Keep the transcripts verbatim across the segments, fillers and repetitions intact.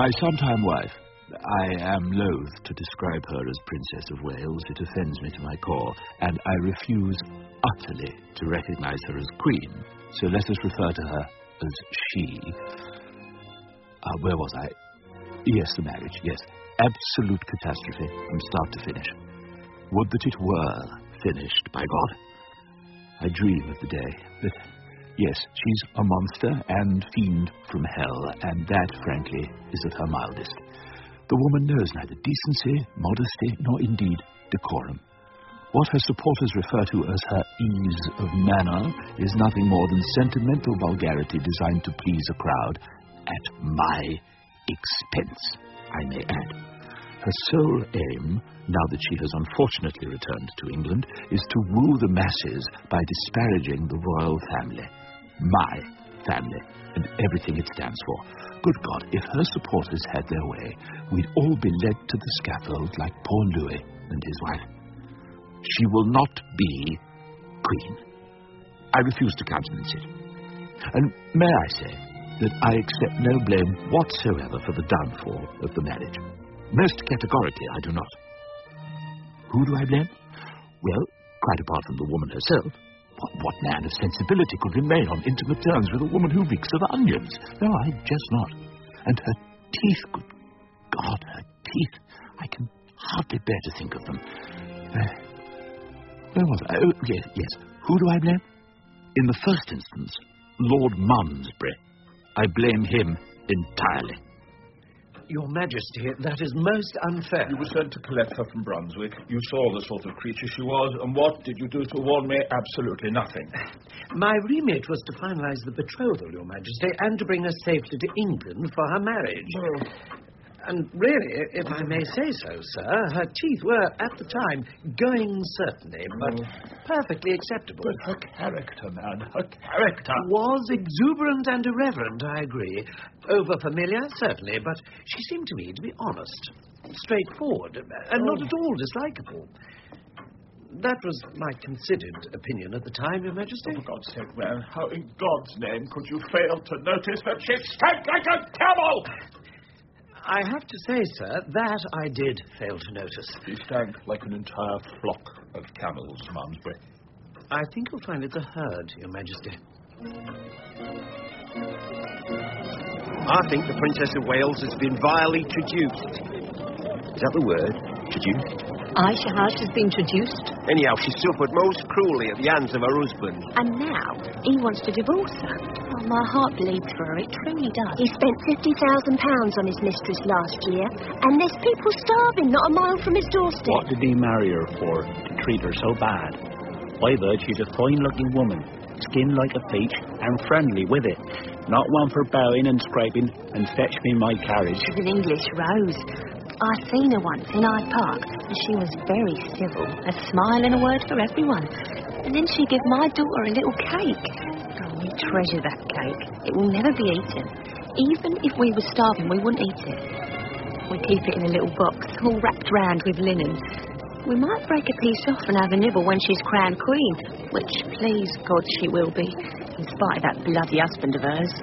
my sometime wife. I am loath to describe her as Princess of Wales. It offends me to my core, and I refuse utterly to recognize her as Queen. So let us refer to her as she. Uh, where was I? Yes, the marriage, yes. Absolute catastrophe from start to finish. Would that it were finished, by God. I dream of the day that, yes, she's a monster and fiend from hell, and that, frankly, is at her mildest. The woman knows neither decency, modesty, nor indeed decorum. What her supporters refer to as her ease of manner is nothing more than sentimental vulgarity designed to please a crowd at my expense, I may add. Her sole aim, now that she has unfortunately returned to England, is to woo the masses by disparaging the royal family. My family, and everything it stands for. Good God, if her supporters had their way, we'd all be led to the scaffold like poor Louis and his wife. She will not be Queen. I refuse to countenance it. And may I say that I accept no blame whatsoever for the downfall of the marriage. Most categorically, I do not. Who do I blame? Well, quite apart from the woman herself, what, what man of sensibility could remain on intimate terms with a woman who reeks of onions? No, I just not. And her teeth, good God, her teeth. I can hardly bear to think of them. Uh, where was I? Oh, yes, yes. Who do I blame? In the first instance, Lord Malmesbury. I blame him entirely. Your Majesty, that is most unfair. You were sent to collect her from Brunswick. You saw the sort of creature she was, and what did you do to warn me? Absolutely nothing. My remit was to finalize the betrothal, Your Majesty, and to bring her safely to England for her marriage. Oh. And really, if I may say so, sir, her teeth were, at the time, going certainly, but oh. perfectly acceptable. But her character, man, her character... Was exuberant and irreverent, I agree. Over-familiar, certainly, but she seemed to me to be honest, straightforward, and oh. not at all dislikable. That was my considered opinion at the time, Your Majesty. Oh, for God's sake, man, how in God's name could you fail to notice that she stank like a camel? I have to say, sir, that I did fail to notice. She stank like an entire flock of camels, Malmesbury. I think you'll find it's a herd, Your Majesty. I think the Princess of Wales has been vilely traduced. Is that the word? Traduced? Aye, she has. She's been traduced. Anyhow, she suffered most cruelly at the hands of her husband. And now he wants to divorce her. Oh, my heart bleeds for her. It truly does. He spent fifty thousand pounds on his mistress last year, and there's people starving not a mile from his doorstep. What did he marry her for, to treat her so bad? I've heard she's a fine-looking woman, skin like a peach, and friendly with it. Not one for bowing and scraping and fetch me my carriage. She's an English rose. I seen her once in Hyde Park, and she was very civil, a smile and a word for everyone. And then she gave my daughter a little cake. Oh, we treasure that cake. It will never be eaten. Even if we were starving, we wouldn't eat it. We keep it in a little box, all wrapped round with linen. We might break a piece off and have a nibble when she's crowned queen, which, please God, she will be, in spite of that bloody husband of hers.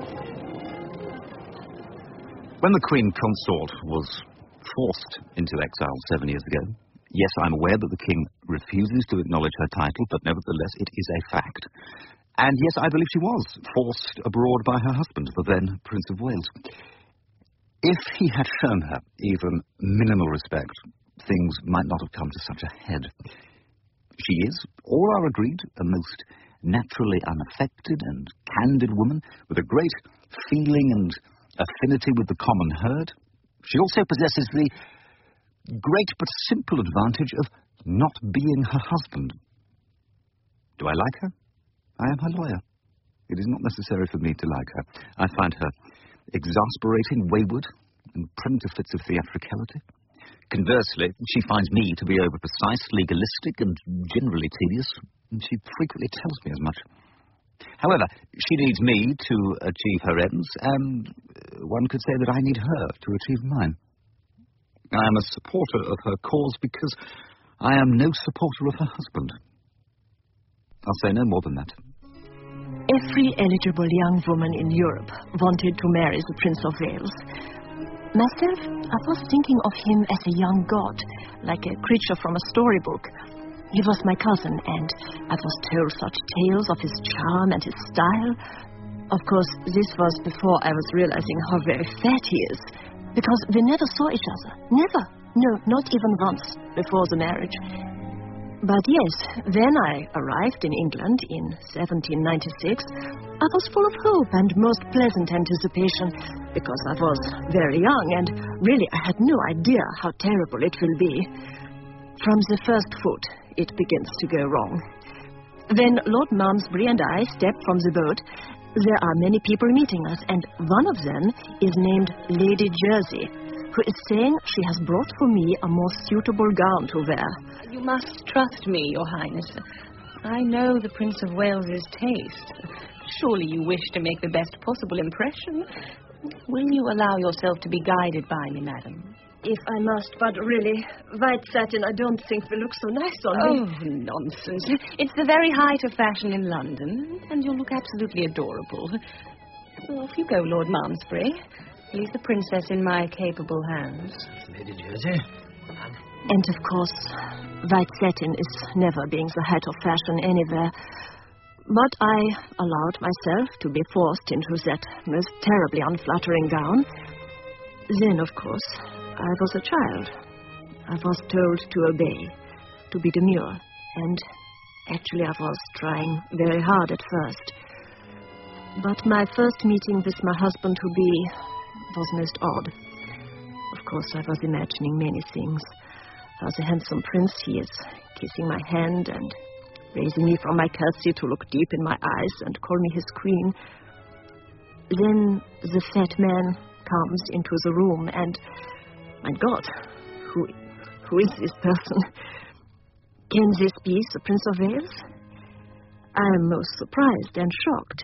When the Queen Consort was forced into exile seven years ago, yes, I'm aware that the King refuses to acknowledge her title, but nevertheless it is a fact. And yes, I believe she was forced abroad by her husband, the then Prince of Wales. If he had shown her even minimal respect, things might not have come to such a head. She is, all are agreed, a most naturally unaffected and candid woman with a great feeling and affinity with the common herd. She also possesses the great but simple advantage of not being her husband. Do I like her? I am her lawyer. It is not necessary for me to like her. I find her exasperating, wayward, and prone to fits of theatricality. Conversely, she finds me to be over-precise, legalistic, and generally tedious, and she frequently tells me as much. However, she needs me to achieve her ends, and one could say that I need her to achieve mine. I am a supporter of her cause because I am no supporter of her husband. I'll say no more than that. Every eligible young woman in Europe wanted to marry the Prince of Wales. Myself, I was thinking of him as a young god, like a creature from a storybook. He was my cousin, and I was told such tales of his charm and his style. Of course, this was before I was realizing how very fat he is, because we never saw each other. Never. No, not even once before the marriage. But yes, when I arrived in England in seventeen ninety-six, I was full of hope and most pleasant anticipation, because I was very young and really I had no idea how terrible it will be. From the first foot, it begins to go wrong. When Lord Malmesbury and I stepped from the boat, there are many people meeting us, and one of them is named Lady Jersey, who is saying she has brought for me a more suitable gown to wear. You must trust me, Your Highness. I know the Prince of Wales's taste. Surely you wish to make the best possible impression. Will you allow yourself to be guided by me, madam? If I must, but really, white satin I don't think will look so nice on Oh, me. nonsense. It's the very height of fashion in London, and you'll look absolutely adorable. Off you go, Lord Malmesbury. Leave the princess in my capable hands. Lady Jersey. And of course, white satin is never being the height of fashion anywhere. But I allowed myself to be forced into that most terribly unflattering gown. Then, of course, I was a child. I was told to obey, to be demure, and actually I was trying very hard at first. But my first meeting with my husband-to-be was most odd. Of course, I was imagining many things. How the handsome prince he is, kissing my hand and raising me from my curtsy to look deep in my eyes and call me his queen. Then the fat man comes into the room and, my God, who, who is this person? Can this be the Prince of Wales? I am most surprised and shocked.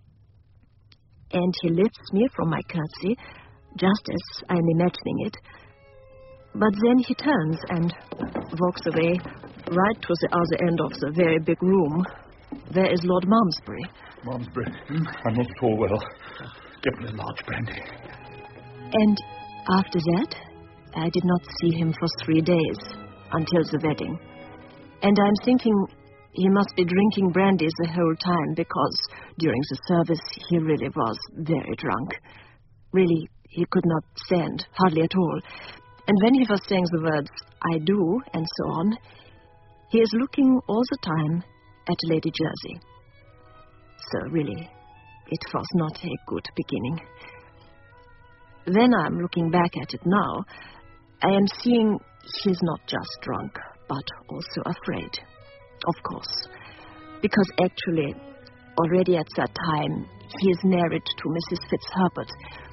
And he lifts me from my curtsy, just as I am imagining it. But then he turns and walks away right to the other end of the very big room. There is Lord Malmesbury. Malmesbury, I'm not at all well. Get me a large brandy. And after that, I did not see him for three days, until the wedding. And I'm thinking he must be drinking brandy the whole time, because during the service he really was very drunk. Really, he could not stand, hardly at all. And when he was saying the words, I do, and so on, he is looking all the time at Lady Jersey. So really, it was not a good beginning. When I'm looking back at it now, I am seeing he's not just drunk, but also afraid. Of course. Because actually, already at that time, he is married to Missus Fitzherbert.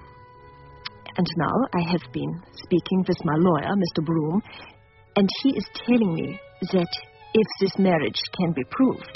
And now I have been speaking with my lawyer, Mister Broom, and he is telling me that if this marriage can be proved,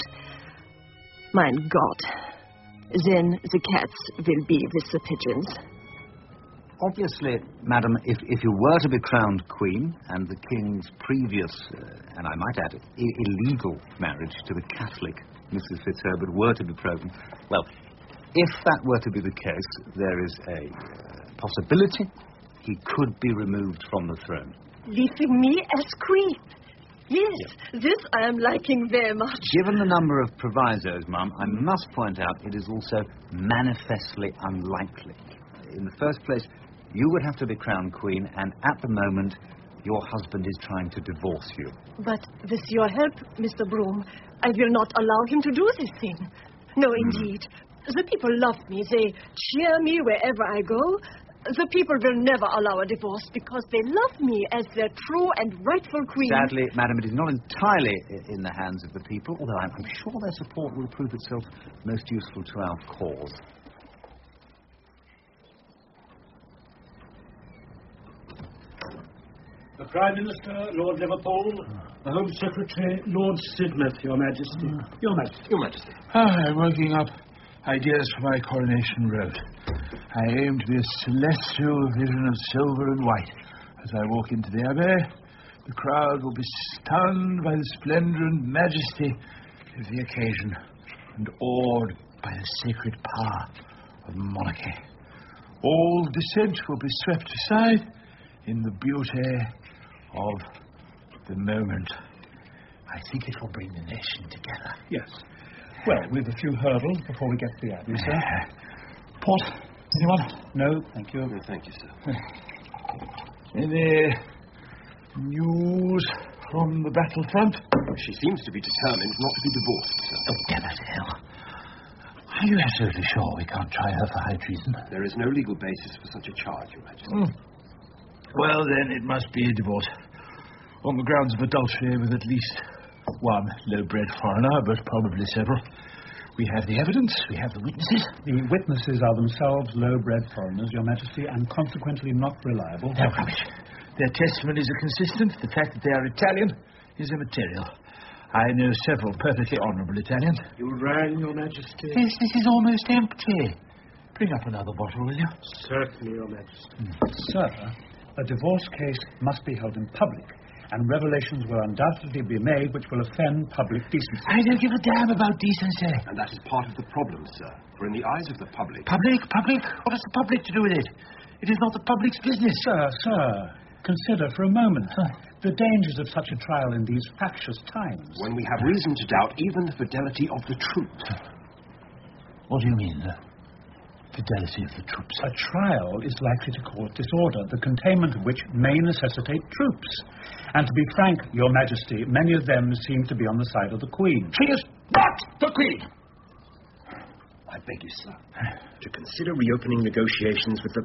my God, then the cats will be with the pigeons. Obviously, madam, if, if you were to be crowned queen and the king's previous, uh, and I might add, I- illegal marriage to the Catholic Missus Fitzherbert were to be proven, well, if that were to be the case, there is a uh, possibility he could be removed from the throne. Leaving me as queen? Yes, yes, this I am liking very much. Given the number of provisos, ma'am, I must point out it is also manifestly unlikely. In the first place, you would have to be crowned queen, and at the moment, your husband is trying to divorce you. But with your help, Mister Broom, I will not allow him to do this thing. No, indeed. Mm. The people love me. They cheer me wherever I go. The people will never allow a divorce because they love me as their true and rightful queen. Sadly, madam, it is not entirely in the hands of the people, although I'm, I'm sure their support will prove itself most useful to our cause. The Prime Minister, Lord Liverpool, the Home Secretary, Lord Sidmouth, Your Majesty. Mm. Your Majesty. Your Majesty. Ah, I'm working up ideas for my coronation robe. I aim to be a celestial vision of silver and white. As I walk into the Abbey, the crowd will be stunned by the splendor and majesty of the occasion and awed by the sacred power of monarchy. All dissent will be swept aside in the beauty of the moment. I think it will bring the nation together. Yes. Well, we've a few hurdles before we get to the Abbey, sir. Port, anyone? No, thank you. No, thank you, sir. Any news from the battlefront? She seems to be determined not to be divorced, sir. Oh, damn it, hell. Are you absolutely sure we can't try her for high treason? There is no legal basis for such a charge, Your Majesty. Mm. Well, then, it must be a divorce. On the grounds of adultery with at least one low-bred foreigner, but probably several. We have the evidence, we have the witnesses. The witnesses are themselves low-bred foreigners, Your Majesty, and consequently not reliable. No rubbish. Their testimonies are consistent. The fact that they are Italian is immaterial. I know several perfectly honourable Italians. You rang, Your Majesty? Yes, this is almost empty. Bring up another bottle, will you? Certainly, Your Majesty. Mm. Sir, a divorce case must be held in public, and revelations will undoubtedly be made which will offend public decency. I don't give a damn about decency. And that is part of the problem, sir. For in the eyes of the public... Public? Public? What has the public to do with it? It is not the public's business. Sir, sir, consider for a moment huh? the dangers of such a trial in these factious times. When we have reason to doubt even the fidelity of the troops. What do you mean, the fidelity of the troops? A trial is likely to cause disorder, the containment of which may necessitate troops. And to be frank, Your Majesty, many of them seem to be on the side of the Queen. She is not the Queen! I beg you, sir, to consider reopening negotiations with the...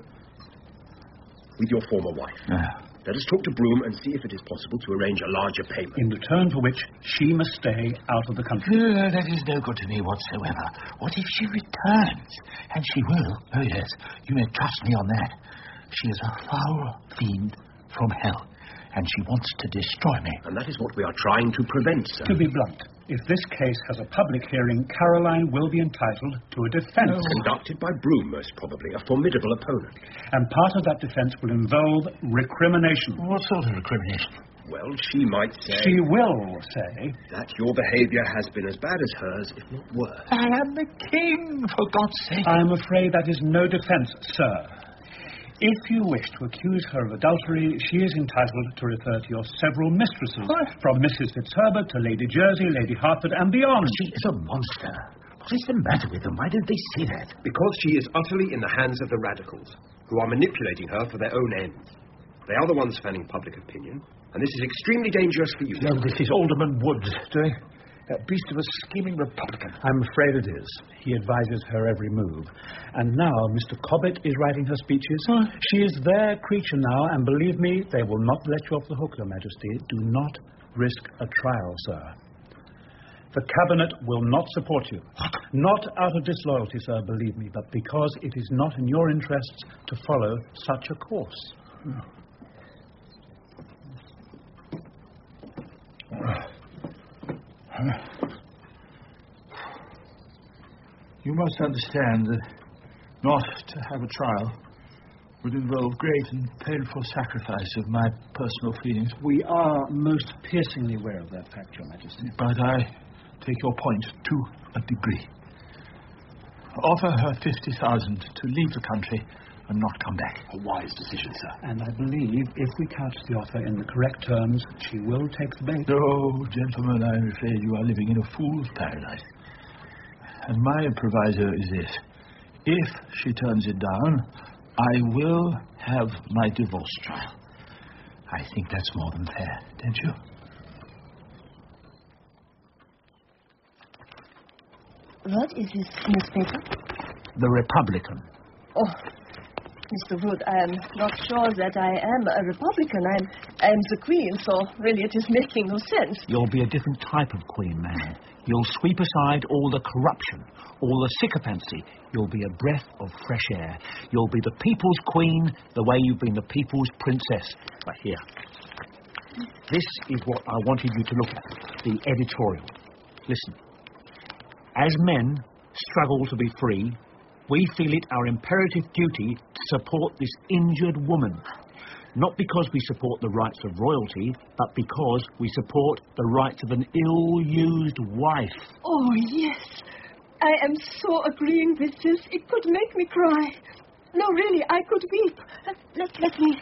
with your former wife. Ah. Let us talk to Broom and see if it is possible to arrange a larger payment. In return for which she must stay out of the country. No, that is no good to me whatsoever. What if she returns? And she will. Oh, yes. You may trust me on that. She is a foul fiend from hell, and she wants to destroy me. And that is what we are trying to prevent, sir. To be blunt, if this case has a public hearing, Caroline will be entitled to a defence. Oh. Conducted by Broom, most probably, a formidable opponent. And part of that defence will involve recrimination. What sort of recrimination? Well, she might say... She will say... that your behaviour has been as bad as hers, if not worse. I am the king, for God's sake. I'm afraid that is no defence, sir. If you wish to accuse her of adultery, she is entitled to refer to your several mistresses, what? From Missus Fitzherbert to Lady Jersey, Lady Hertford, and beyond. She is a monster. What is the matter with them? Why don't they see that? Because she is utterly in the hands of the radicals, who are manipulating her for their own ends. They are the ones fanning public opinion, and this is extremely dangerous for you. No, this is Alderman Woods doing. That beast of a scheming Republican. I'm afraid it is. He advises her every move. And now Mister Cobbett is writing her speeches. Huh? She is their creature now, and believe me, they will not let you off the hook, Your Majesty. Do not risk a trial, sir. The Cabinet will not support you. Not out of disloyalty, sir, believe me, but because it is not in your interests to follow such a course. Hmm. You must understand that not to have a trial would involve great and painful sacrifice of my personal feelings. We are most piercingly aware of that fact, Your Majesty. But I take your point to a degree. Offer her fifty thousand to leave the country and not come back. A wise decision, sir. And I believe if we couch the offer in the correct terms, she will take the bait. No, gentlemen, I'm afraid you are living in a fool's paradise. And my proviso is this. If she turns it down, I will have my divorce trial. I think that's more than fair, don't you? What is this newspaper? The Republican. Oh, Mister Wood, I am not sure that I am a Republican. I'm, I'm the Queen, so really it is making no sense. You'll be a different type of Queen, man. You'll sweep aside all the corruption, all the sycophancy. You'll be a breath of fresh air. You'll be the people's Queen the way you've been the people's princess. But here, this is what I wanted you to look at, the editorial. Listen. As men struggle to be free, we feel it our imperative duty to support this injured woman. Not because we support the rights of royalty, but because we support the rights of an ill-used wife. Oh, yes. I am so agreeing with this. It could make me cry. No, really, I could weep. Let, let me...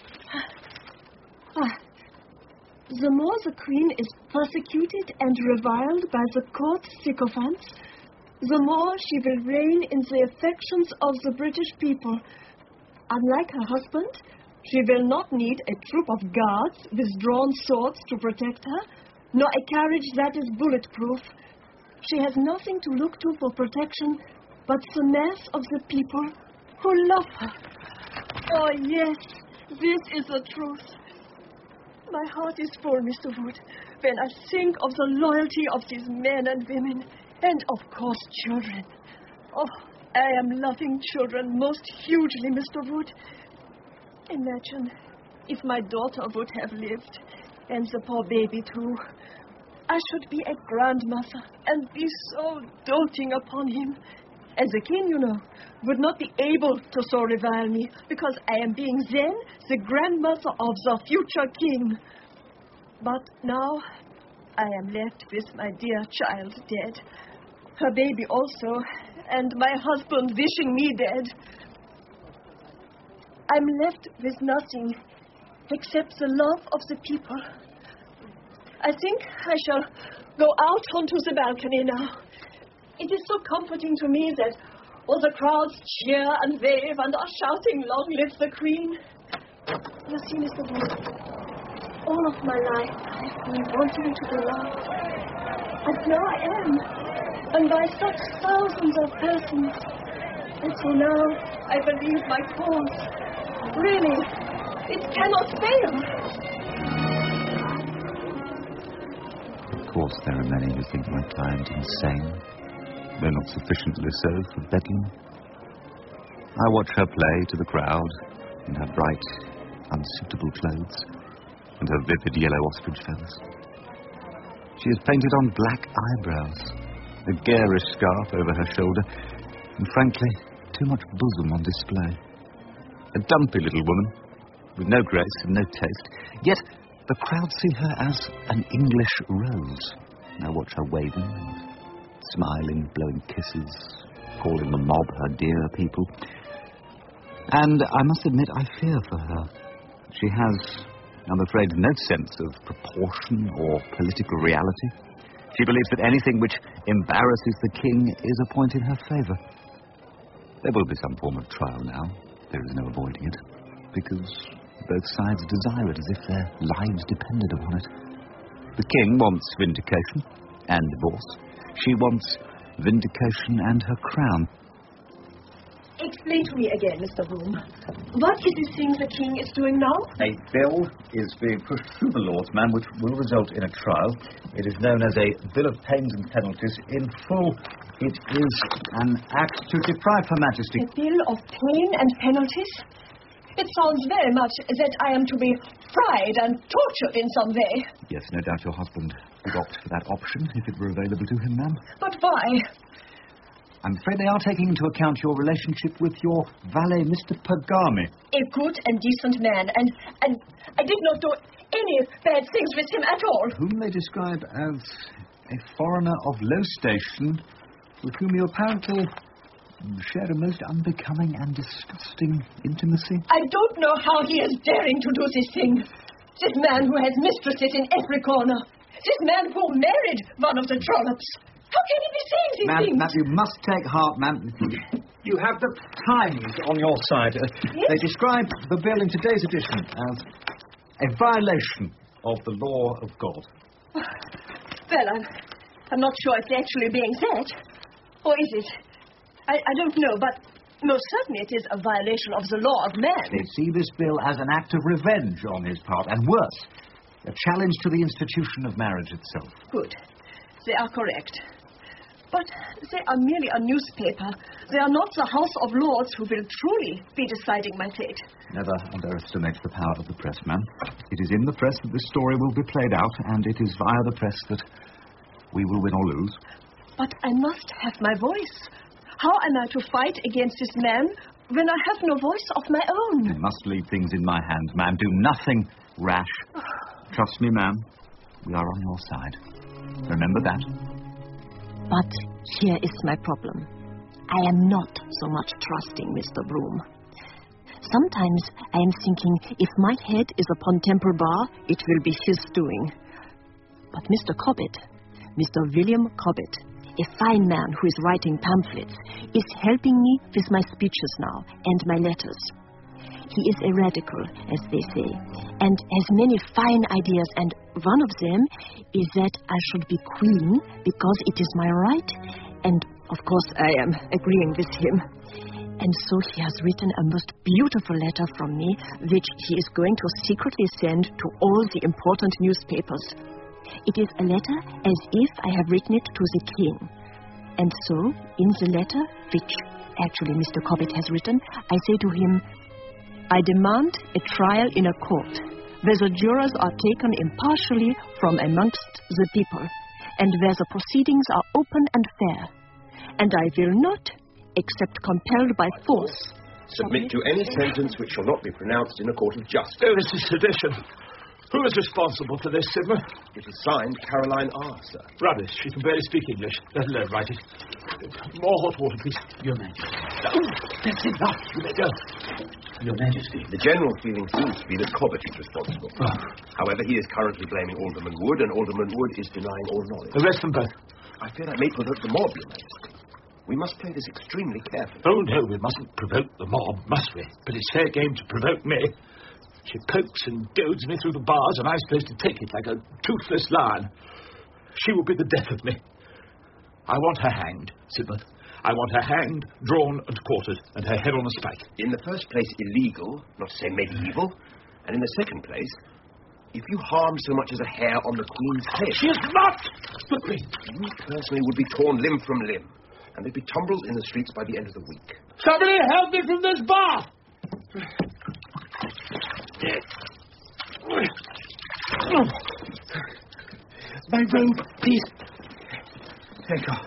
Ah. The more the Queen is persecuted and reviled by the court sycophants, the more she will reign in the affections of the British people. Unlike her husband, she will not need a troop of guards with drawn swords to protect her, nor a carriage that is bulletproof. She has nothing to look to for protection but the mass of the people who love her. Oh, yes, this is the truth. My heart is full, Mister Wood, when I think of the loyalty of these men and women, and, of course, children. Oh, I am loving children most hugely, Mister Wood. Imagine if my daughter would have lived, and the poor baby, too. I should be a grandmother and be so doting upon him. And the king, you know, would not be able to so revile me, because I am being then the grandmother of the future king. But now I am left with my dear child dead, her baby also, and my husband wishing me dead. I'm left with nothing except the love of the people. I think I shall go out onto the balcony now. It is so comforting to me that all the crowds cheer and wave and are shouting, "Long live the Queen." You see, Mister Wood, all of my life I've been wanting to be loved. And now I am, and by such thousands of persons. And so now I believe my cause. Really, it cannot fail. Of course, there are many who think my client insane, though not sufficiently so for Bedlam. I watch her play to the crowd in her bright, unsuitable clothes and her vivid yellow ostrich feathers. She is painted on black eyebrows, a garish scarf over her shoulder, and frankly, too much bosom on display. A dumpy little woman, with no grace and no taste, yet the crowd see her as an English rose. I watch her waving and smiling, blowing kisses, calling the mob her dear people. And I must admit I fear for her. She has, I'm afraid, no sense of proportion or political reality. She believes that anything which embarrasses the king is a point in her favour. There will be some form of trial now. There is no avoiding it, because both sides desire it as if their lives depended upon it. The king wants vindication and divorce. She wants vindication and her crown. Explain to me again, Mister Broom. What is this thing the king is doing now? A bill is being pushed through the Lords, ma'am, which will result in a trial. It is known as a Bill of Pains and Penalties. In full, it is an act to deprive Her Majesty... A bill of pain and penalties? It sounds very much as that I am to be fried and tortured in some way. Yes, no doubt your husband would opt for that option if it were available to him, ma'am. But why? I'm afraid they are taking into account your relationship with your valet, Mister Pagami. A good and decent man, and, and I did not do any bad things with him at all. Whom they describe as a foreigner of low station, with whom you apparently share a most unbecoming and disgusting intimacy. I don't know how he is daring to do this thing. This man who has mistresses in every corner. This man who married one of the trollops. How can he be saying these ma'am, things? Ma'am, you must take heart, ma'am. You have the Times on your side. Uh, yes? They describe the bill in today's edition as a violation of the law of God. Well, I'm, I'm not sure it's actually being said. Or is it? I, I don't know, but most certainly it is a violation of the law of man. They see this bill as an act of revenge on his part, and worse, a challenge to the institution of marriage itself. Good. They are correct. But they are merely a newspaper. They are not the House of Lords who will truly be deciding my fate. Never underestimate the power of the press, ma'am. It is in the press that this story will be played out, and it is via the press that we will win or lose. But I must have my voice. How am I to fight against this man when I have no voice of my own? You must leave things in my hands, ma'am. Do nothing rash. Trust me, ma'am. We are on your side. Remember that. But here is my problem. I am not so much trusting Mister Broom. Sometimes I am thinking if my head is upon Temple Bar, it will be his doing. But Mister Cobbett, Mister William Cobbett, a fine man who is writing pamphlets, is helping me with my speeches now and my letters. He is a radical, as they say, and has many fine ideas, and one of them is that I should be queen because it is my right, and of course I am agreeing with him. And so he has written a most beautiful letter from me, which he is going to secretly send to all the important newspapers. It is a letter as if I have written it to the king. And so, in the letter, which actually Mister Cobbett has written, I say to him, I demand a trial in a court, where the jurors are taken impartially from amongst the people, and where the proceedings are open and fair. And I will not, except compelled by force, submit to any sentence which shall not be pronounced in a court of justice. Oh, this is sedition. Who is responsible for this, Sidmouth? It is signed Caroline R., sir. Rubbish. She can barely speak English, let alone write it. More hot water, please. Your Majesty. Oh, that's enough. You may go. Your Majesty. The general feeling seems to be that Cobbett is responsible. Oh. However, he is currently blaming Alderman Wood, and Alderman Wood is denying all knowledge. Arrest them both. I fear that may provoke the mob, Your Majesty. We must play this extremely carefully. Oh, no, we mustn't provoke the mob, must we? But it's fair game to provoke me. She pokes and goads me through the bars, and I'm supposed to take it like a toothless lion. She will be the death of me. I want her hanged, Sidmouth. I want her hanged, drawn, and quartered, and her head on a spike. In the first place, illegal, not to say medieval. And in the second place, if you harm so much as a hair on the Queen's head... She is not the Queen! You personally would be torn limb from limb, and there'd be tumbrils in the streets by the end of the week. Somebody help me from this bar! My robe, please. Thank God.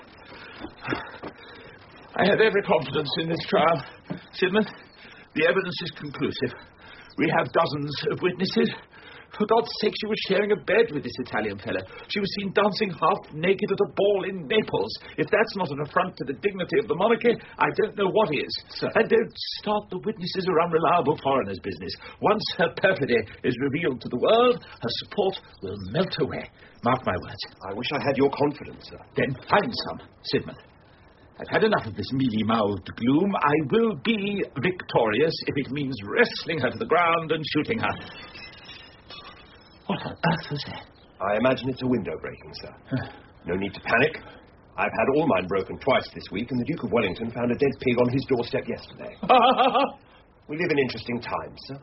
I have every confidence in this trial, Sidmouth. The evidence is conclusive. We have dozens of witnesses. For God's sake, she was sharing a bed with this Italian fellow. She was seen dancing half naked at a ball in Naples. If that's not an affront to the dignity of the monarchy, I don't know what is. Sir. And don't start the witnesses or unreliable foreigners' business. Once her perfidy is revealed to the world, her support will melt away. Mark my words. I wish I had your confidence, sir. Then find some, Sidmouth. I've had enough of this mealy-mouthed gloom. I will be victorious if it means wrestling her to the ground and shooting her. What on earth was that? I imagine it's a window breaking, sir. No need to panic. I've had all mine broken twice this week, and the Duke of Wellington found a dead pig on his doorstep yesterday. We live in interesting times, sir.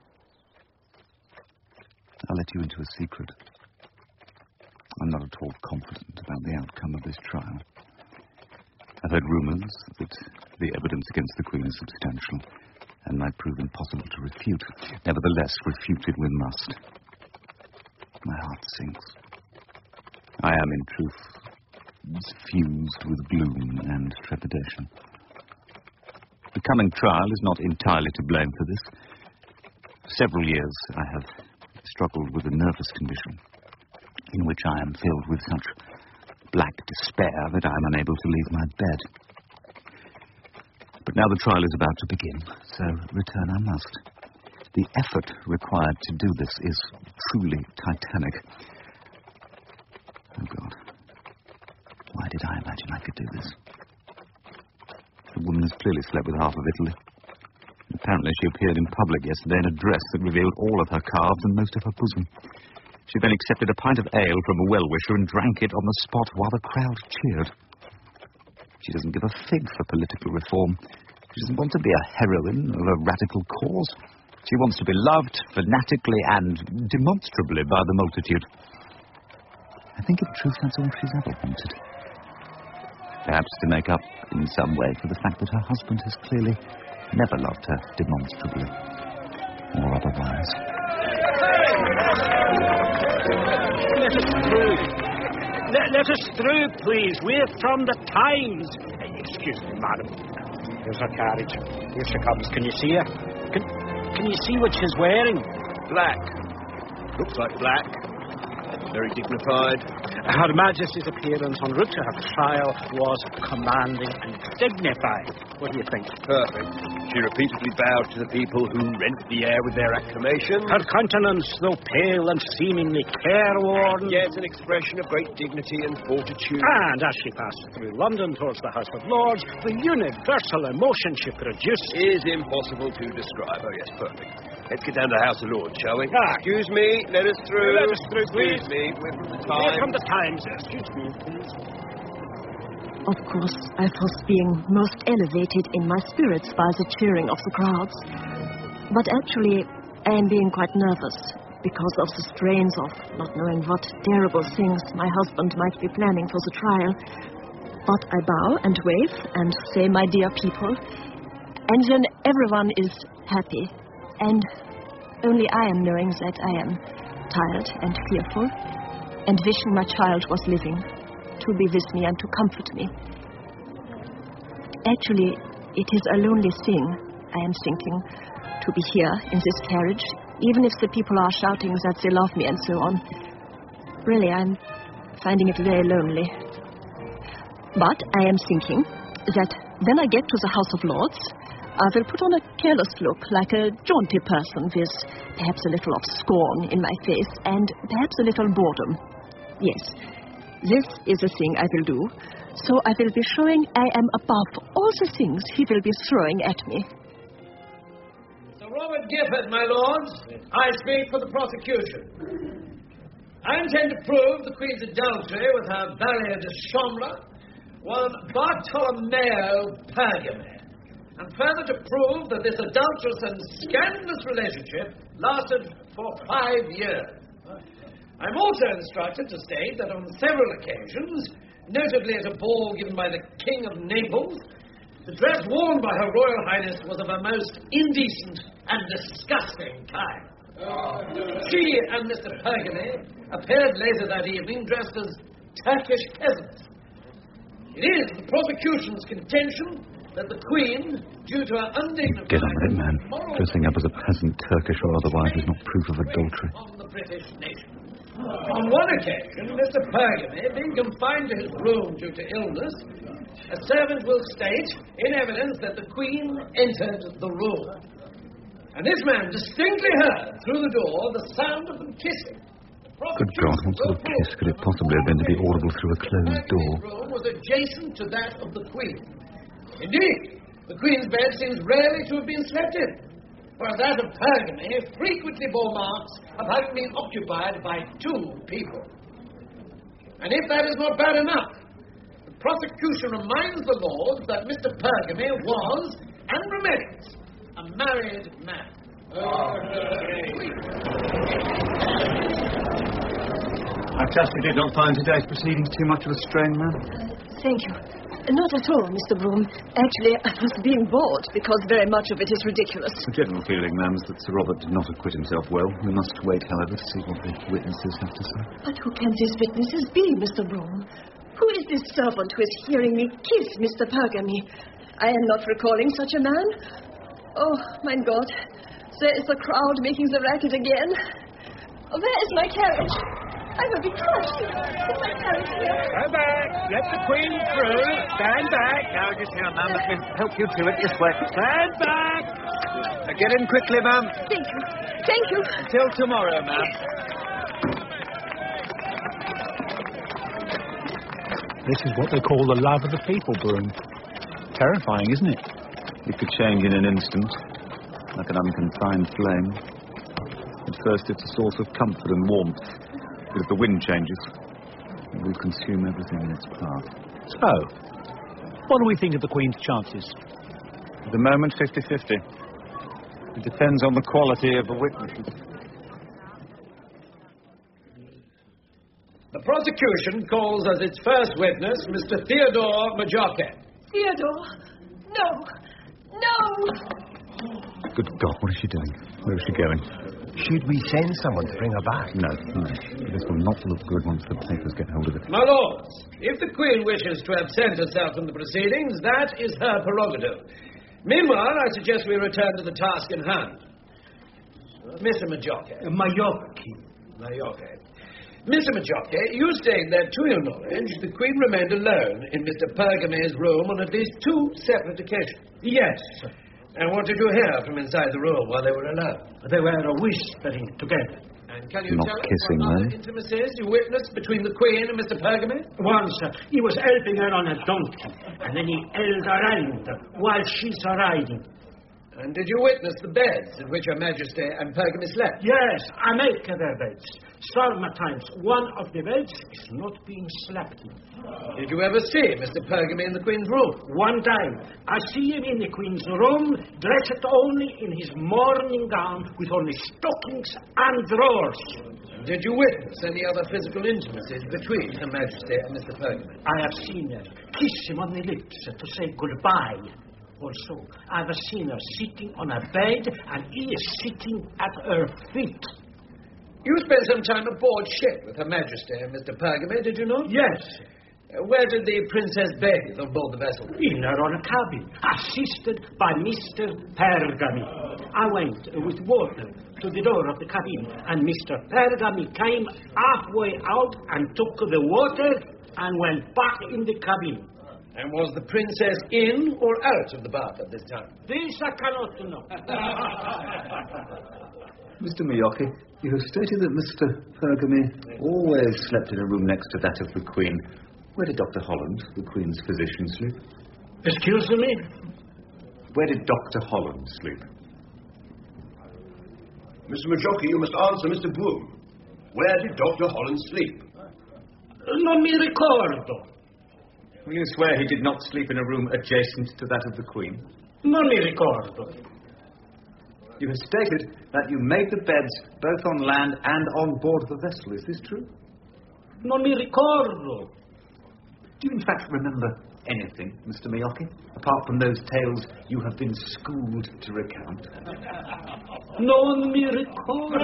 I'll let you into a secret. I'm not at all confident about the outcome of this trial. I've heard rumours that the evidence against the Queen is substantial and might prove impossible to refute. Nevertheless, refuted we must. My heart sinks. I am, in truth, suffused with gloom and trepidation. The coming trial is not entirely to blame for this. For several years I have struggled with a nervous condition in which I am filled with such black despair that I am unable to leave my bed. But now the trial is about to begin, so return I must. The effort required to do this is truly titanic. Oh, God. Why did I imagine I could do this? The woman has clearly slept with half of Italy. Apparently she appeared in public yesterday in a dress that revealed all of her calves and most of her bosom. She then accepted a pint of ale from a well-wisher and drank it on the spot while the crowd cheered. She doesn't give a fig for political reform. She doesn't want to be a heroine of a radical cause. She wants to be loved fanatically and demonstrably by the multitude. I think in truth that's all she's ever wanted. Perhaps to make up in some way for the fact that her husband has clearly never loved her demonstrably or otherwise. Let us through. Let, let us through, please. We're from the Times. Excuse me, madam. Here's her carriage. Here she comes. Can you see her? Can, can you see what she's wearing? Black. Looks like black. Very dignified. Her Majesty's appearance en route to her trial was commanding and dignified. What do you think? Perfect. She repeatedly bowed to the people who rent the air with their acclamation. Her countenance, though pale and seemingly careworn, yet an expression of great dignity and fortitude. And as she passed through London towards the House of Lords, the universal emotion she produced is impossible to describe. Oh, yes, perfect. Let's get down to the House of Lords, shall we? Ah. Excuse me, let us through. Let us through, please. Excuse me, we're from the We're Times. from the Times. Excuse me, please. Of course, I was being most elevated in my spirits by the cheering of the crowds. But actually, I am being quite nervous because of the strains of not knowing what terrible things my husband might be planning for the trial. But I bow and wave and say, my dear people, and then everyone is happy. And only I am knowing that I am tired and fearful and wishing my child was living to be with me and to comfort me. Actually, it is a lonely thing, I am thinking, to be here in this carriage, even if the people are shouting that they love me and so on. Really, I'm finding it very lonely. But I am thinking that when I get to the House of Lords, I will put on a careless look, like a jaunty person, with perhaps a little of scorn in my face and perhaps a little boredom. Yes, this is the thing I will do. So I will be showing I am above all the things he will be throwing at me. Sir Robert Gifford, my lords, I speak for the prosecution. I intend to prove the Queen's adultery with her valet de chambre, one Bartolomeo Pergame, and further to prove that this adulterous and scandalous relationship lasted for five years. I'm also instructed to state that on several occasions, notably at a ball given by the King of Naples, the dress worn by Her Royal Highness was of a most indecent and disgusting kind. She and Mister Pergame appeared later that evening dressed as Turkish peasants. It is the prosecution's contention that the Queen, due to her undignified... Get on with it, man. Dressing up as a peasant, Turkish or otherwise, is not proof of adultery. ...on the British nation. On one occasion, Mister Pergame, being confined to his room due to illness, a servant will state, in evidence, that the Queen entered the room. And this man distinctly heard, through the door, the sound of them kissing. Good God, what sort of kiss could it possibly have been to be audible through a closed door? His room was adjacent to that of the Queen. Indeed, the Queen's bed seems rarely to have been slept in, whereas that of Pergame frequently bore marks of having been occupied by two people. And if that is not bad enough, the prosecution reminds the Lords that Mister Pergame was, and remains, a married man. I trust you did not find today's proceedings too much of a strain, ma'am? Thank you. Not at all, Mister Broom. Actually, I was being bored because very much of it is ridiculous. The general feeling, ma'am, is that Sir Robert did not acquit himself well. We must wait, however, to see what the witnesses have to say. But who can these witnesses be, Mister Broom? Who is this servant who is hearing me kiss Mister Pergame? I am not recalling such a man. Oh, my God. There is the crowd making the racket again. Oh, where is my carriage? I will be crushed. Is my carriage here? Stand back. Let the Queen through. Stand back. Now, just here, ma'am. Let me help you to it this way. Stand back. Uh, get in quickly, ma'am. Thank you. Thank you. Until tomorrow, ma'am. This is what they call the love of the people, Broom. Terrifying, isn't it? It could change in an instant, like an unconfined flame. At first, it's a source of comfort and warmth. But if the wind changes, it will consume everything in its path. So, what do we think of the Queen's chances? At the moment, fifty-fifty. It depends on the quality of the witnesses. The prosecution calls as its first witness Mister Theodore Majoke. Theodore! No! No! Good God, what is she doing? Where is she going? Should we send someone to bring her back? No, no. This will not look good once the papers get hold of it. My lords, if the Queen wishes to absent herself from the proceedings, that is her prerogative. Meanwhile, I suggest we return to the task in hand. Mister Majoke. Majoke. Majoke. Mister Majoki, you state that, to your knowledge, the Queen remained alone in Mister Pergame's room on at least two separate occasions. Yes, sir. And what did you hear from inside the room while they were alone? They were whispering together. And can you Not tell kissing, us what other then? intimacies you witnessed between the Queen and Mister Pergame? Once, uh, he was helping her on a donkey, and then he held her hand while she's riding. And did you witness the beds in which Her Majesty and Pergame slept? Yes, I make their beds. Sometimes one of the beds is not being slept in. Did you ever see Mister Pergame in the Queen's room? One time, I see him in the Queen's room, dressed only in his morning gown, with only stockings and drawers. Did you witness any other physical intimacies between Her Majesty and Mister Pergame? I have seen her kiss him on the lips to say goodbye. Also, I have seen her sitting on a bed, and he is sitting at her feet. You spent some time aboard ship with Her Majesty and Mister Pergame, did you not? Yes. Uh, where did the Princess bathe on board the vessel? In her own cabin, assisted by Mister Pergame. I went uh, with water to the door of the cabin, and Mister Pergame came halfway out and took the water and went back in the cabin. And was the princess in or out of the bath at this time? This I cannot know. Mister Miyoki, you have stated that Mister Pergame always slept in a room next to that of the Queen. Where did Doctor Holland, the Queen's physician, sleep? Excuse me? Where did Doctor Holland sleep? Mister Majoki, you must answer Mister Boom. Where did Doctor Holland sleep? Non mi ricordo. Will you swear he did not sleep in a room adjacent to that of the Queen? Non mi ricordo. You have stated that you made the beds both on land and on board the vessel. Is this true? Non mi ricordo. Do you in fact remember anything, Mister Miyoki, apart from those tales you have been schooled to recount? Non mi ricordo.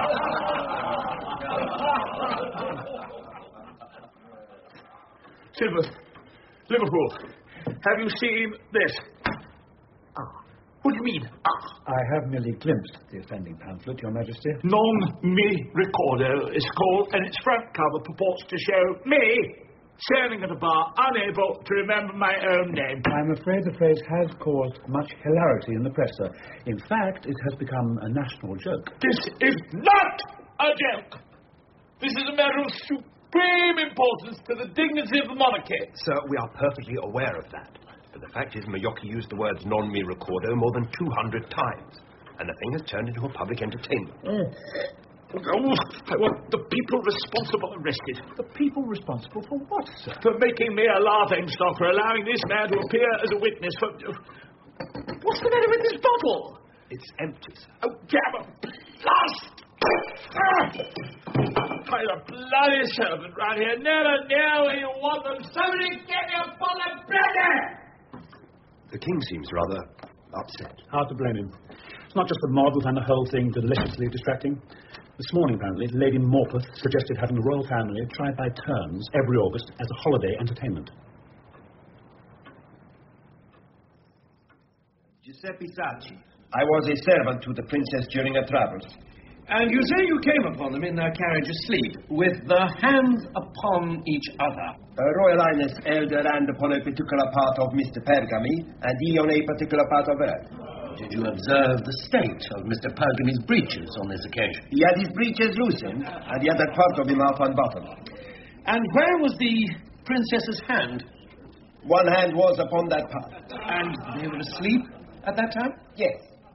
Silver, Liverpool, have you seen this? Ah. What do you mean? Ah. I have merely glimpsed the offending pamphlet, Your Majesty. Non mi ricordo is called, and its front cover purports to show me serving at a bar, unable to remember my own name. I'm afraid the phrase has caused much hilarity in the press, sir. In fact, it has become a national joke. This is not a joke. This is a matter of supreme importance to the dignity of the monarchy. Sir, we are perfectly aware of that. But the fact is, Miyoki used the words non mi ricordo more than two hundred times. And the thing has turned into a public entertainment. Mm. Oh, I want the people responsible arrested. The people responsible for what, sir? For making me a laughing stock, for allowing this man to appear as a witness for... What's the matter with this bottle? It's empty, sir. Oh, damn a blast! By the bloody servant right here. Never knew you want them. Somebody get me a bottle of brandy! The king seems rather upset. Hard to blame him. It's not just the models and the whole thing deliciously distracting. This morning, apparently, Lady Morpeth suggested having the royal family try by turns every August as a holiday entertainment. Giuseppe Sacchi. I was a servant to the princess during her travels. And you say you came upon them in their carriage asleep, with their hands upon each other. Her Royal Highness held her hand upon a particular part of Mister Pergame, and he on a particular part of her. Did you observe the state of Mister Pergame's breeches on this occasion? He had his breeches loosened, and the other part of him half unbuttoned. And where was the princess's hand? One hand was upon that part. And they were asleep at that time? Yes.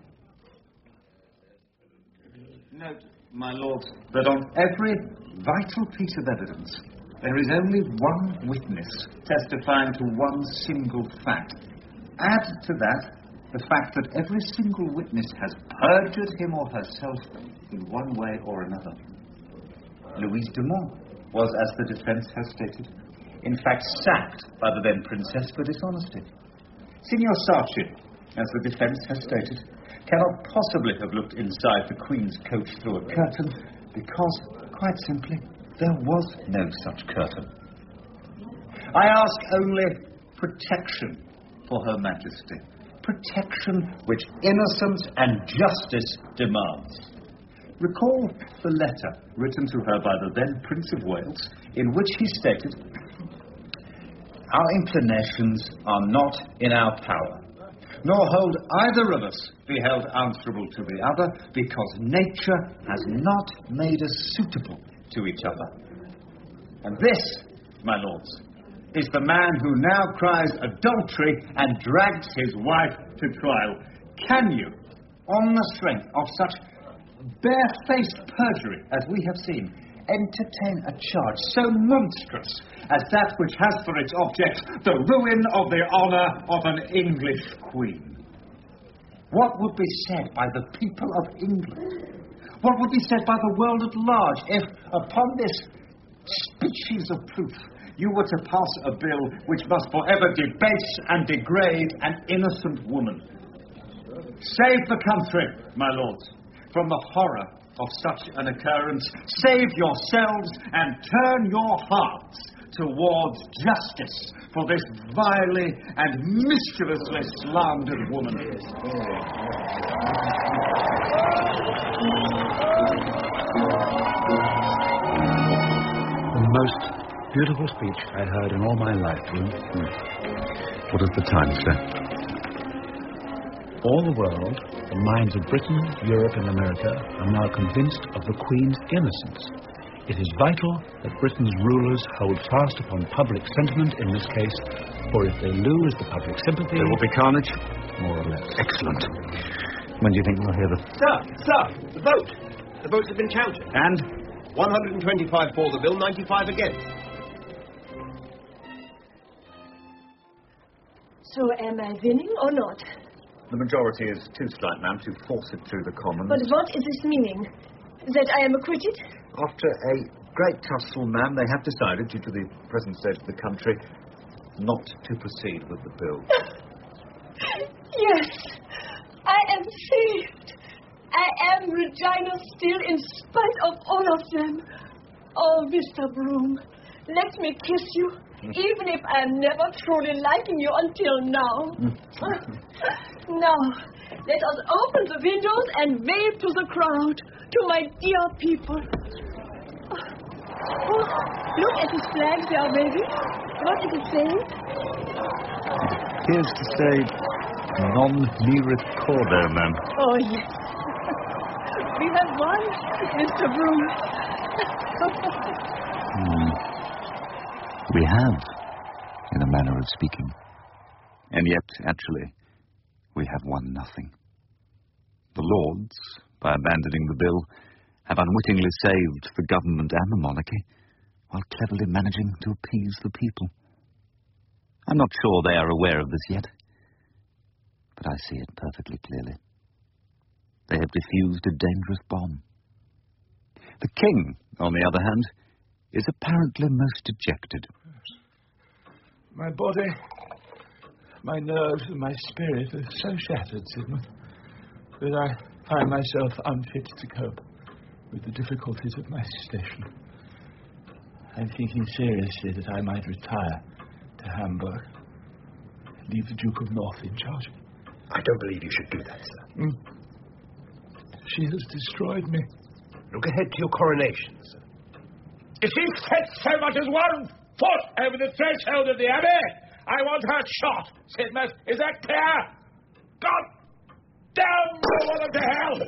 Note, my lords, that on every vital piece of evidence, there is only one witness testifying to one single fact. Add to that the fact that every single witness has perjured him or herself in one way or another. Louise Dumont was, as the defense has stated, in fact sacked by the then princess for dishonesty. Signor Sacchi, as the defense has stated, cannot possibly have looked inside the Queen's coach through a curtain because, quite simply, there was no such curtain. I ask only protection for Her Majesty. Protection which innocence and justice demands. Recall the letter written to her by the then Prince of Wales, in which he stated, "Our inclinations are not in our power, nor hold either of us be held answerable to the other, because nature has not made us suitable to each other." And this, my lords, is the man who now cries adultery and drags his wife to trial. Can you, on the strength of such barefaced perjury as we have seen, entertain a charge so monstrous as that which has for its object the ruin of the honour of an English queen? What would be said by the people of England? What would be said by the world at large if, upon this species of proof, you were to pass a bill which must forever debase and degrade an innocent woman? Save the country, my lords, from the horror of such an occurrence. Save yourselves and turn your hearts towards justice for this vilely and mischievously slandered woman. The most beautiful speech I heard in all my life. Mm. What does the Times say? All the world, the minds of Britain, Europe and America are now convinced of the Queen's innocence. It is vital that Britain's rulers hold fast upon public sentiment in this case, for if they lose the public sympathy... There will be carnage? More or less. Excellent. When do you think we'll hear the... Sir, sir, the vote. The votes have been counted. And? one hundred twenty-five for the bill, ninety-five against. So am I winning or not? The majority is too slight, ma'am, to force it through the Commons. But what is this meaning? That I am acquitted? After a great tussle, ma'am, they have decided, due to the present state of the country, not to proceed with the bill. Yes, I am saved. I am Regina still in spite of all of them. Oh, Mister Broom, let me kiss you, even if I am never truly liking you until now. Now, let us open the windows and wave to the crowd, to my dear people. Oh, look at this flag they are waving. What is it saying? It appears to say non mi ricordo, ma'am. Oh, yes. We have won, Mister Broom. hmm. We have, in a manner of speaking. And yet, actually, we have won nothing. The Lords, by abandoning the bill, have unwittingly saved the government and the monarchy, while cleverly managing to appease the people. I'm not sure they are aware of this yet, but I see it perfectly clearly. They have defused a dangerous bomb. The king, on the other hand, is apparently most dejected. My body, my nerves and my spirit are so shattered, Sigmund, that I find myself unfit to cope with the difficulties of my station. I'm thinking seriously that I might retire to Hamburg, leave the Duke of North in charge. I don't believe you should do that, sir. Mm. She has destroyed me. Look ahead to your coronation, sir. If she sets so much as one foot over the threshold of the Abbey, I want her shot, Sidmouth. Is that clear? God damn the woman to hell!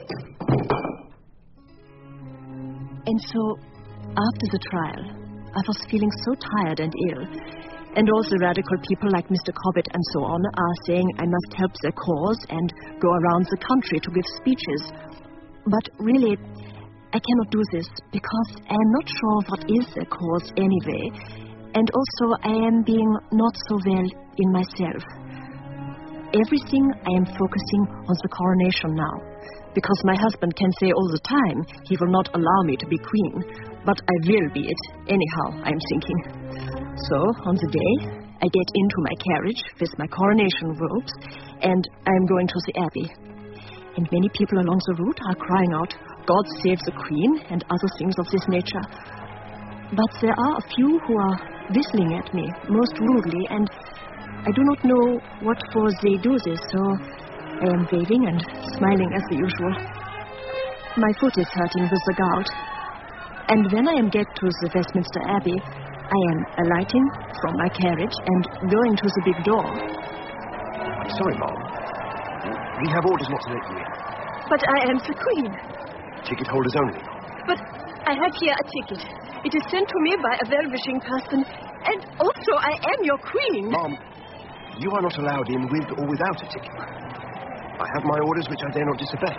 And so, after the trial, I was feeling so tired and ill. And all the radical people like Mister Cobbett and so on are saying I must help their cause and go around the country to give speeches. But really, I cannot do this because I am not sure what is their cause anyway. And also, I am being not so well in myself. Everything I am focusing on the coronation now. Because my husband can say all the time he will not allow me to be queen. But I will be it, anyhow, I am thinking. So, on the day, I get into my carriage with my coronation robes, and I am going to the Abbey. And many people along the route are crying out, God save the Queen, and other things of this nature. But there are a few who are whistling at me, most rudely, and I do not know what for they do this, so I am waving and smiling as the usual. My foot is hurting with the gout. And when I am get to the Westminster Abbey, I am alighting from my carriage and going to the big door. I'm sorry, Mom. We have orders not to let you in. But I am the Queen. Ticket holders only. But I have here a ticket. It is sent to me by a well-wishing person. And also I am your Queen. Mom, you are not allowed in with or without a ticket. I have my orders which I dare not disobey.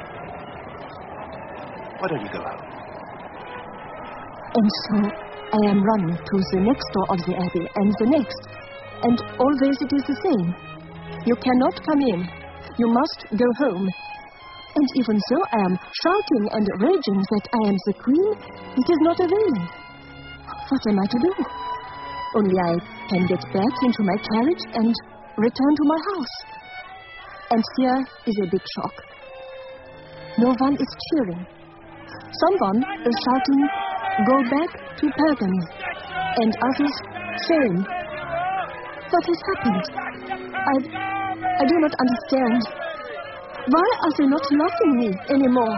Why don't you go out? And so I am running to the next door of the Abbey and the next. And always it is the same. You cannot come in. You must go home. And even so I am shouting and raging that I am the Queen. It is not availing. What am I to do? Only I can get back into my carriage and return to my house. And here is a big shock. No one is cheering. Someone is shouting, "Go back to Pergamy," and others, "Shame." What has happened? I, I do not understand. Why are they not loving me anymore?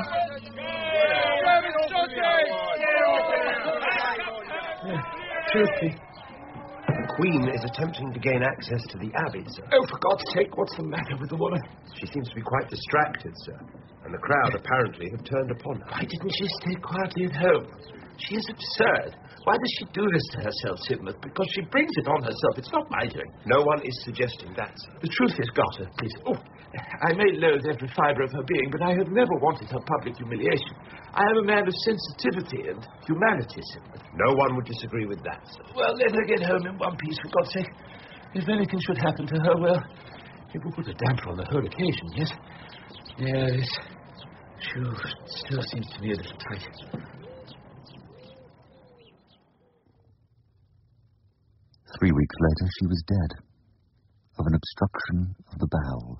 Truthfully, the Queen is attempting to gain access to the Abbey, sir. Oh, for God's sake, what's the matter with the woman? She seems to be quite distracted, sir. And the crowd apparently have turned upon her. Why didn't she stay quietly at home? She is absurd. Why does she do this to herself, Sidmouth? Because she brings it on herself. It's not my doing. No one is suggesting that, sir. The truth has got her, please. Oh, I may loathe every fibre of her being, but I have never wanted her public humiliation. I am a man of sensitivity and humanity, Sidmouth. No one would disagree with that, sir. Well, let her get home in one piece, for God's sake. If anything should happen to her, well, it will put a damper on the whole occasion, yes? Yes. Sure, it still seems to me a little tight. Three weeks later, she was dead of an obstruction of the bowel.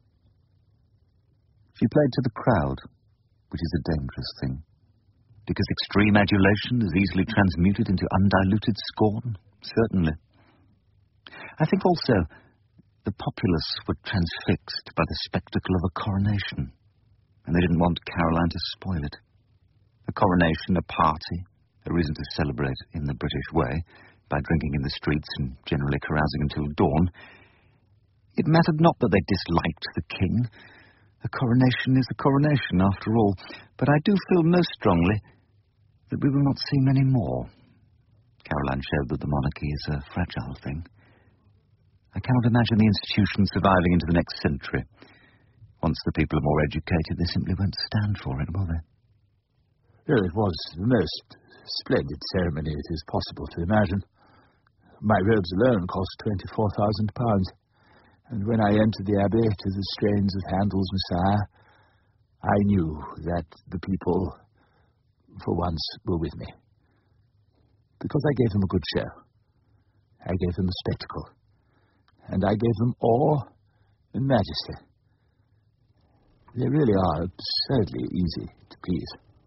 She played to the crowd, which is a dangerous thing, because extreme adulation is easily transmuted into undiluted scorn, certainly. I think also the populace were transfixed by the spectacle of a coronation, and they didn't want Caroline to spoil it. A coronation, a party, a reason to celebrate in the British way, by drinking in the streets and generally carousing until dawn. It mattered not that they disliked the king. A coronation is a coronation, after all. But I do feel most strongly that we will not see many more. Caroline showed that the monarchy is a fragile thing. I cannot imagine the institution surviving into the next century. Once the people are more educated, they simply won't stand for it, will they? Well, it was the most splendid ceremony it is possible to imagine. My robes alone cost twenty-four thousand pounds, and when I entered the Abbey to the strains of Handel's Messiah, I knew that the people, for once, were with me. Because I gave them a good show. I gave them a spectacle. And I gave them awe and majesty. They really are absurdly easy to please.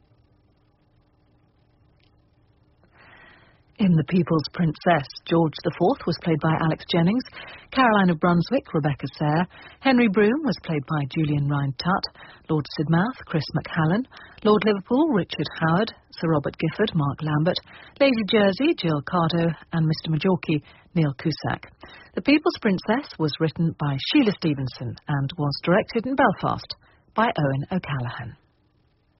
In The People's Princess, George the Fourth was played by Alex Jennings, Caroline of Brunswick, Rebecca Sayre, Henry Broome was played by Julian Rhind-Tutt, Lord Sidmouth, Chris McCallan, Lord Liverpool, Richard Howard, Sir Robert Gifford, Mark Lambert, Lady Jersey, Jill Cardo, and Mister Majorque, Neil Cusack. The People's Princess was written by Sheila Stevenson and was directed in Belfast by Owen O'Callaghan.